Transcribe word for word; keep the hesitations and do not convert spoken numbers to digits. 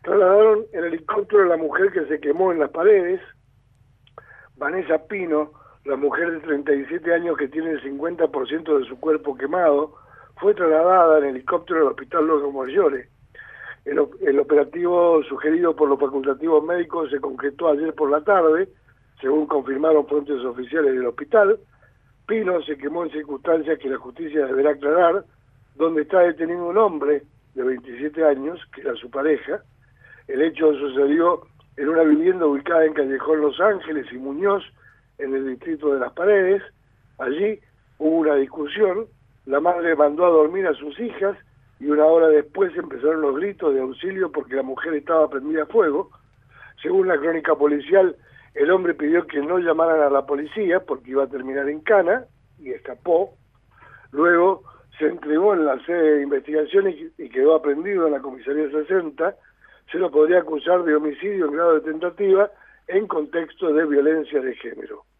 Trasladaron el helicóptero de la mujer que se quemó en las paredes. Vanessa Pino, la mujer de treinta y siete años que tiene el cincuenta por ciento de su cuerpo quemado, fue trasladada en helicóptero al Hospital Los Mayores. El, el operativo sugerido por los facultativos médicos se concretó ayer por la tarde, según confirmaron fuentes oficiales del hospital. Pino se quemó en circunstancias que la justicia deberá aclarar, donde está detenido un hombre de veintisiete años, que era su pareja. El hecho sucedió en una vivienda ubicada en Callejón Los Ángeles y Muñoz, en el distrito de Las Paredes. Allí hubo una discusión, la madre mandó a dormir a sus hijas y una hora después empezaron los gritos de auxilio porque la mujer estaba prendida a fuego. Según la crónica policial, el hombre pidió que no llamaran a la policía porque iba a terminar en cana y escapó. Luego se entregó en la sede de investigación y, y quedó aprehendido en la comisaría sesenta. Se lo podría acusar de homicidio en grado de tentativa en contexto de violencia de género.